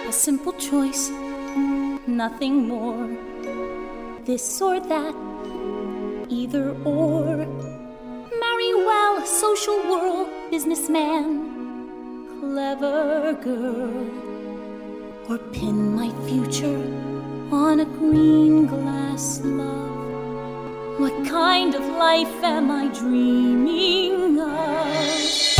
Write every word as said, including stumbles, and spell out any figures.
A simple choice, nothing more. This or that, either or. Marry well, social world, businessman, clever girl. Or pin my future on a green glass love. What kind of life am I dreaming of?